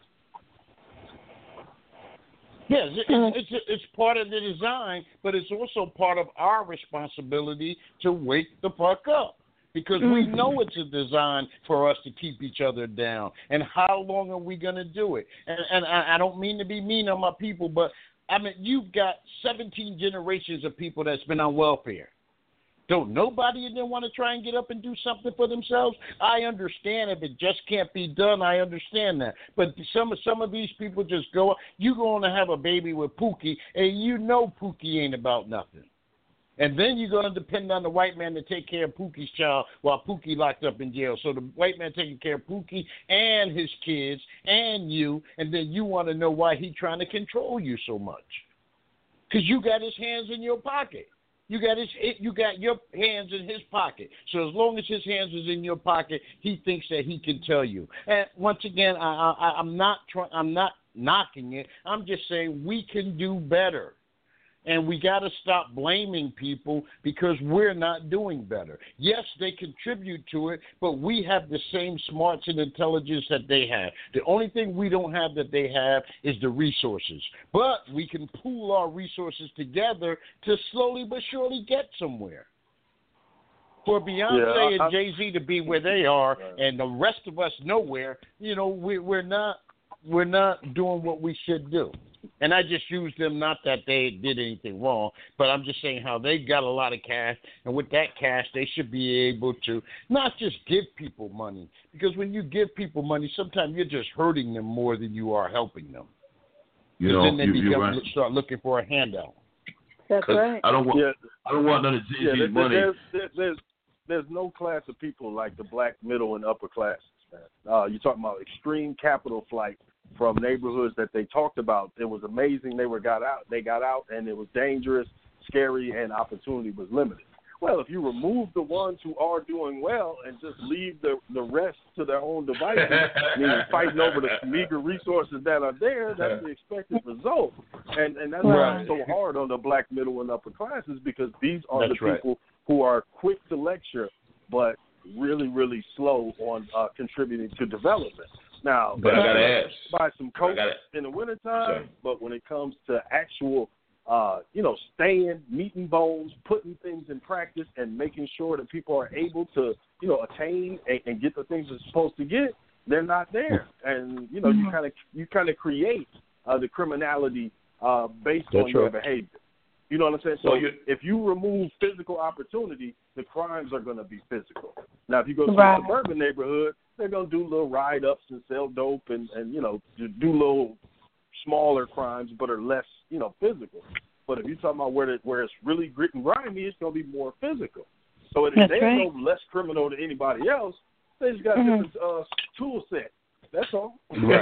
Yes, it's part of the design, but it's also part of our responsibility to wake the fuck up. Because we know it's a design for us to keep each other down. And how long are we going to do it? And I don't mean to be mean on my people, but, I mean, you've got 17 generations of people that's been on welfare. Don't nobody in there want to try and get up and do something for themselves? I understand if it just can't be done. I understand that. But some of these people just go, you going to have a baby with Pookie, and you know Pookie ain't about nothing. And then you're going to depend on the white man to take care of Pookie's child while Pookie locked up in jail. So the white man taking care of Pookie and his kids and you, and then you want to know why he trying to control you so much. Because you got his hands in your pocket. You got your hands in his pocket. So as long as his hands is in your pocket, he thinks that he can tell you. And once again, I'm not knocking it. I'm just saying we can do better. And we got to stop blaming people because we're not doing better. Yes, they contribute to it, but we have the same smarts and intelligence that they have. The only thing we don't have that they have is the resources. But we can pool our resources together to slowly but surely get somewhere. For Beyonce and Jay-Z to be where they are and the rest of us nowhere, we're not doing what we should do. And I just use them, not that they did anything wrong, but I'm just saying how they got a lot of cash, and with that cash, they should be able to not just give people money, because when you give people money, sometimes you're just hurting them more than you are helping them. Then they start looking for a handout. That's right. I don't want none of Jay-Z's money. There's no class of people like the black middle and upper classes, man. You're talking about extreme capital flight from neighborhoods that they talked about. It was amazing. They got out, and it was dangerous, scary, and opportunity was limited. Well, if you remove the ones who are doing well and just leave the rest to their own devices, meaning fighting over the meager resources that are there, that's the expected result. And that's why it's so hard on the black middle and upper classes, because these are people who are quick to lecture, but really, really slow on contributing to development. Now, but I gotta ask. Buy some Coke in the wintertime, but when it comes to actual, staying, meeting bones, putting things in practice, and making sure that people are able to, attain and get the things they're supposed to get, they're not there. And you kind of create the criminality based on your behavior. You know what I'm saying? So if you remove physical opportunity, the crimes are going to be physical. Now, if you go to a suburban neighborhood, they're going to do little ride-ups and sell dope and do little smaller crimes, but are less, physical. But if you're talking about where it's really grit and grimy, it's going to be more physical. So they're no less criminal than anybody else. They just got a different tool set. That's all. Right.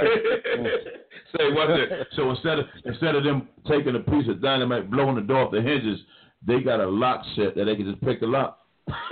So instead of them taking a piece of dynamite, blowing the door off the hinges, they got a lock set that they can just pick the lock.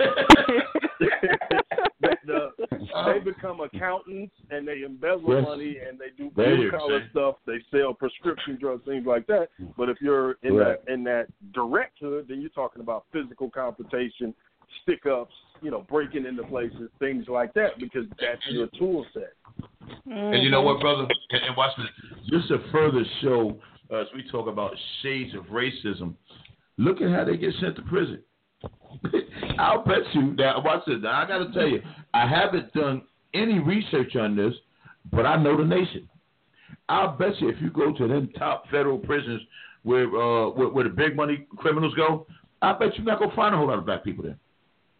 They become accountants and they embezzle money and they do blue collar stuff. They sell prescription drugs, things like that. But if you're in that direct hood, then you're talking about physical confrontation, stick ups, breaking into places, things like that, because that's your tool set. And you know what, brother? And watch this. Just to further show, as we talk about shades of racism, look at how they get sent to prison. I'll bet you that. Watch this. Now, I got to tell you, I haven't done any research on this, but I know the nation. I'll bet you if you go to them top federal prisons where the big money criminals go, I bet you're not gonna find a whole lot of black people there.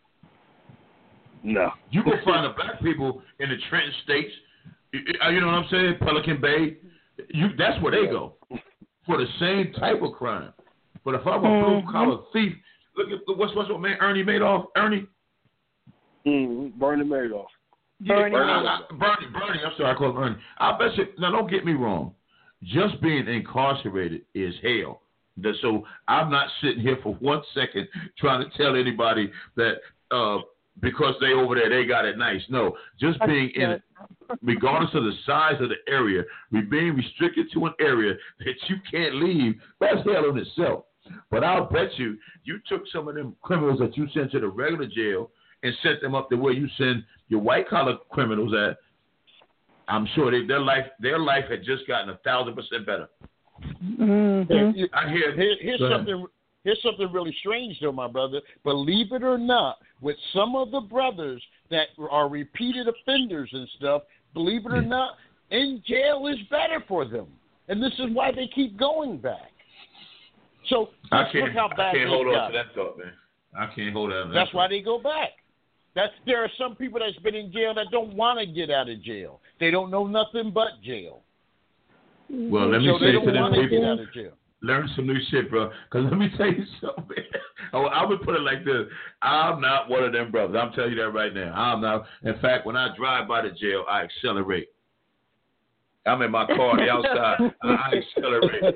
No, you gonna find the black people in the Trenton states. You know what I'm saying? Pelican Bay. That's where they go for the same type of crime. But if I'm a blue collar thief, look at what's man Ernie Madoff. Ernie. Bernie Madoff. Yeah, Bernie. I'm sorry, I call him Ernie. I bet you. Now, don't get me wrong. Just being incarcerated is hell. So I'm not sitting here for 1 second trying to tell anybody that because they over there they got it nice. No, just being in, regardless of the size of the area, being restricted to an area that you can't leave. That's hell in itself. But I'll bet you took some of them criminals that you sent to the regular jail and sent them up to where you send your white collar criminals at. I'm sure their life had just gotten 1,000% better. Mm-hmm. I hear. Here's something really strange, though, my brother. Believe it or not, with some of the brothers that are repeated offenders and stuff, believe it or not, in jail is better for them, and this is why they keep going back. So look how bad I can't hold on to it. that thought, man. I can't hold on to that. That's why they go back. There are some people that's been in jail that don't want to get out of jail. They don't know nothing but jail. Well, let me so say to them people, learn some new shit, bro. Because let me tell you something. I would put it like this. I'm not one of them brothers. I'm telling you that right now. I'm not. In fact, when I drive by the jail, I accelerate. I'm in my car on the outside. I accelerate.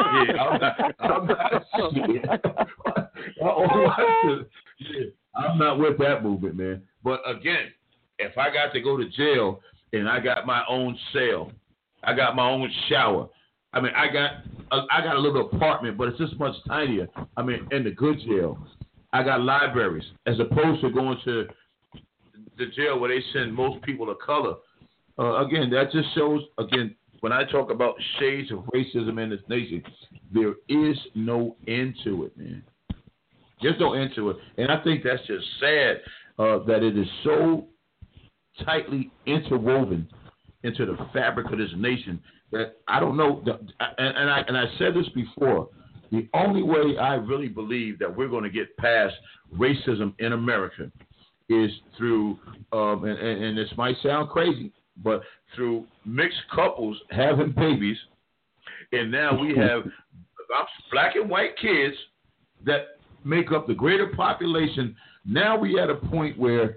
I'm not with that movement, man. But again, if I got to go to jail and I got my own cell, I got my own shower. I mean, I got a little apartment, but it's just much tinier. I mean, in the good jail, I got libraries as opposed to going to the jail where they send most people of color. Again, that just shows, when I talk about shades of racism in this nation, there is no end to it, man. There's no end to it. And I think that's just sad that it is so tightly interwoven into the fabric of this nation that I don't know. And I said this before. The only way I really believe that we're going to get past racism in America is through, and this might sound crazy, but through mixed couples having babies, and now we have black and white kids that make up the greater population. Now we at a point where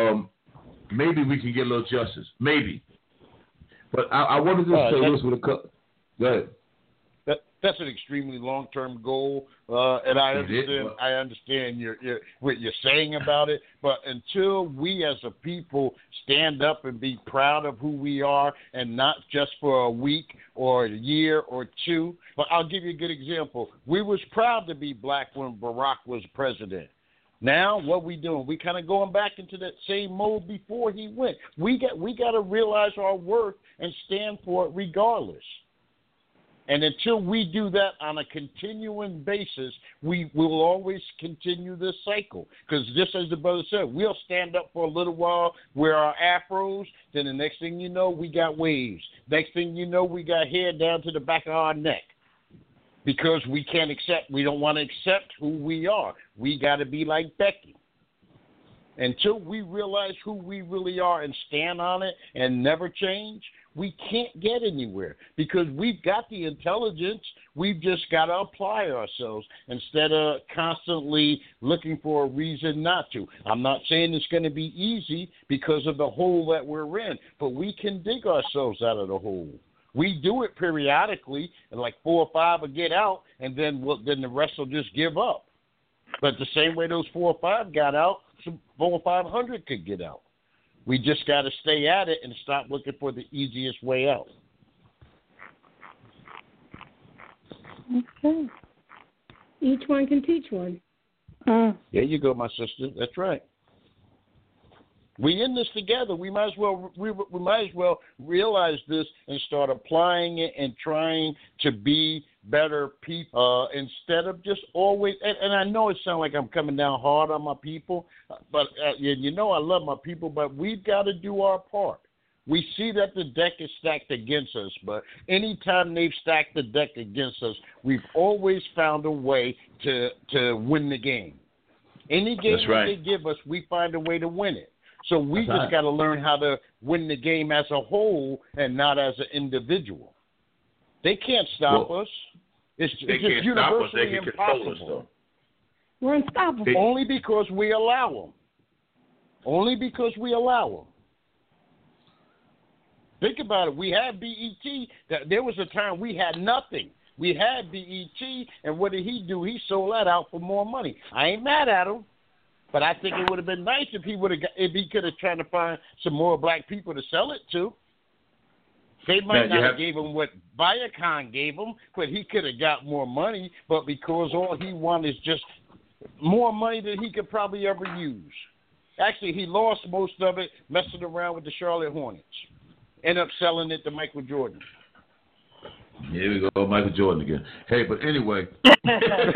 maybe we can get a little justice, maybe. But I wanted to say this with a couple. Go ahead. That's an extremely long-term goal, and I understand what you're saying about it. But until we as a people stand up and be proud of who we are, and not just for a week or a year or two. But I'll give you a good example. We was proud to be black when Barack was president. Now what we doing? We kind of going back into that same mode before he went. We got to realize our worth and stand for it regardless. And until we do that on a continuing basis, we will always continue this cycle. Because just as the brother said, we'll stand up for a little while, wear our afros, then the next thing you know, we got waves. Next thing you know, we got hair down to the back of our neck. Because we don't want to accept who we are. We got to be like Becky. Until we realize who we really are and stand on it and never change, we can't get anywhere because we've got the intelligence. We've just got to apply ourselves instead of constantly looking for a reason not to. I'm not saying it's going to be easy because of the hole that we're in, but we can dig ourselves out of the hole. We do it periodically, and like 4 or 5 will get out, and then the rest will just give up. But the same way those 4 or 5 got out, 400 or 500 could get out. We just got to stay at it and stop looking for the easiest way out. Okay. Each one can teach one. There you go, my sister. That's right. We in this together. We might as well realize this and start applying it and trying to be better people instead of just always. And I know it sounds like I'm coming down hard on my people, but I love my people. But we've got to do our part. We see that the deck is stacked against us, but anytime they've stacked the deck against us, we've always found a way to win the game. Any game that they give us, we find a way to win it. So we just got to learn how to win the game as a whole and not as an individual. They can't stop us. It's just universally impossible. We're unstoppable. Only because we allow them. Think about it. We had BET. There was a time we had nothing. We had BET, and what did he do? He sold that out for more money. I ain't mad at him. But I think it would have been nice if he could have tried to find some more black people to sell it to. They might not have gave him what Viacom gave him, but he could have got more money. But because all he wanted is just more money than he could probably ever use. Actually, he lost most of it messing around with the Charlotte Hornets. Ended up selling it to Michael Jordan. Here we go, Michael Jordan again. Hey, but anyway. Here we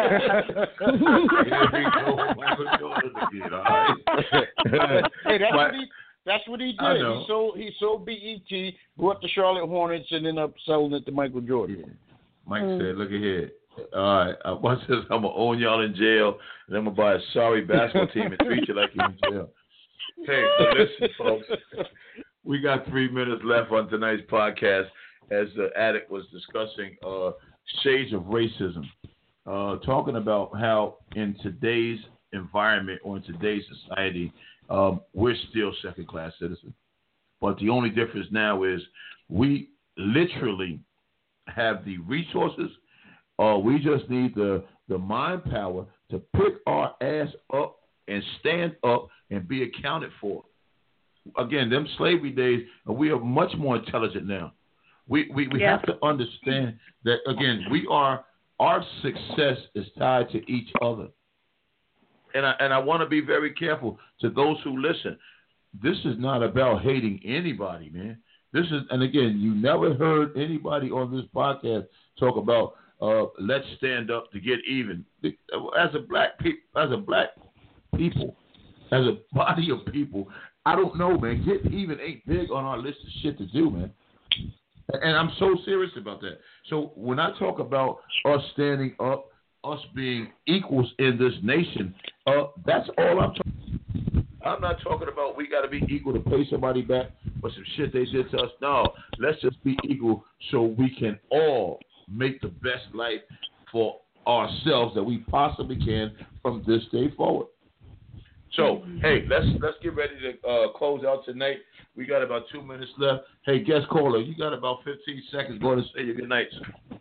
go, Michael Jordan again, all right? Hey, that's what he did. He sold BET, bought the Charlotte Hornets, and ended up selling it to Michael Jordan. Yeah. Mike said, look at here. All right, watch this. I'm going to own y'all in jail, and I'm going to buy a sorry basketball team and treat you like you're in jail. Hey, so listen, folks. We got 3 minutes left on tonight's podcast. As the addict was discussing shades of racism, talking about how in today's environment or in today's society, we're still second-class citizens. But the only difference now is we literally have the resources. We just need the mind power to pick our ass up and stand up and be accounted for. Again, them slavery days, we are much more intelligent now. We have to understand that, again, our success is tied to each other. And I want to be very careful to those who listen. This is not about hating anybody, man. And again, you never heard anybody on this podcast talk about let's stand up to get even. As a black people, as a body of people, I don't know, man. Get even ain't big on our list of shit to do, man. And I'm so serious about that. So when I talk about us standing up, us being equals in this nation, that's all I'm talking about. I'm not talking about we got to be equal to pay somebody back for some shit they did to us. No, let's just be equal so we can all make the best life for ourselves that we possibly can from this day forward. So, hey, let's get ready to close out tonight. We got about 2 minutes left. Hey, guest caller, you got about 15 seconds. Go ahead and say your good night.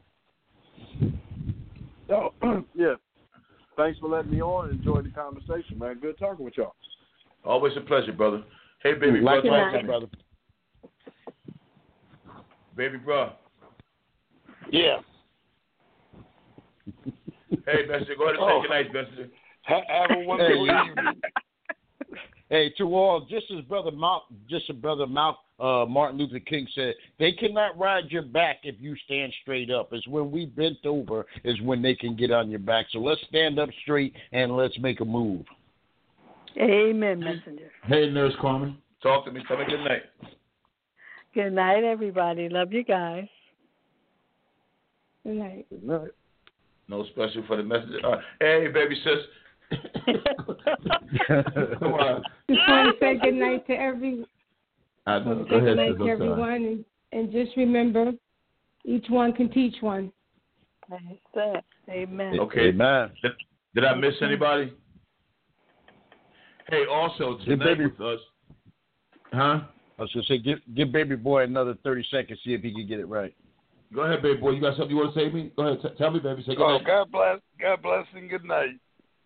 Oh, yeah. Thanks for letting me on and enjoy the conversation, man. Good talking with y'all. Always a pleasure, brother. Hey, baby brother. Baby bro. Yeah. Hey, Messenger, go ahead and say good night, Messenger. Have a wonderful evening. Hey, to all, just as Martin Luther King said, they cannot ride your back if you stand straight up. It's when we bent over is when they can get on your back. So let's stand up straight and let's make a move. Amen, Messenger. Hey, Nurse Carmen, talk to me. Tell me good night. Good night, everybody. Love you guys. Good night. Good night. No special for the messenger. Hey, baby sis. Come on. Just want to say good night to everyone. Good night to everyone, and just remember, each one can teach one. Amen. Okay. Amen. Did I miss anybody? Hey, also tonight with us. Huh? I was going to say, give baby boy another 30 seconds, see if he can get it right. Go ahead, baby boy. You got something you want to say to me? Go ahead. Tell me, baby. Say good night. God bless and good night.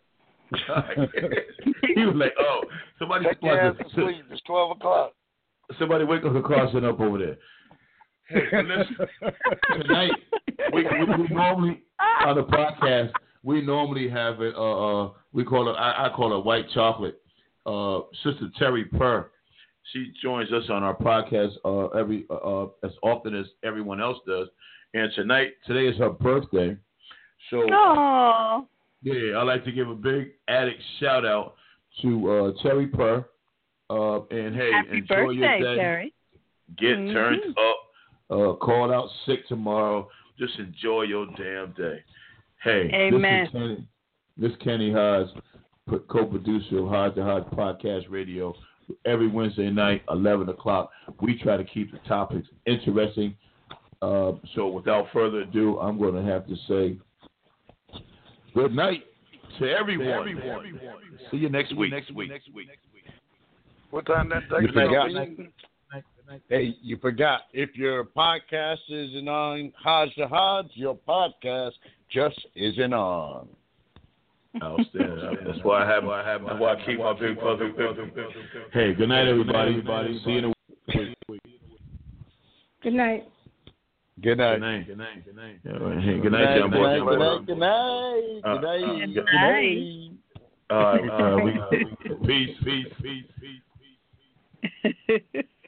He was like, oh, somebody take your ass to sleep. It's 12 o'clock. Somebody wake up the car sitting up over there. Hey, listen. Tonight, we normally, on the podcast, we normally have it, we call it, I call it white chocolate. Sister Terry Purr She joins us on our podcast every as often as everyone else does. And today is her birthday. So Aww. yeah, I'd like to give a big added shout out to Terry Purr. And hey, Happy enjoy birthday, your day. Terry. Get turned up. Call out sick tomorrow. Just enjoy your damn day. Hey, Amen. This Kenny Hodge, co-producer of Hodge to Hodge Podcast Radio. Every Wednesday night, 11 o'clock, we try to keep the topics interesting. So without further ado, I'm going to have to say good night to everyone. See you next week. What time that takes place? Hey, you forgot. If your podcast isn't on Hodge to Hodge, your podcast just isn't on. Outstanding. That's why I keep my big brother. Hey, good night, everybody. See you in a week. Good night. Good night. Good night. Hey, good night, John Boy. Good night. Peace.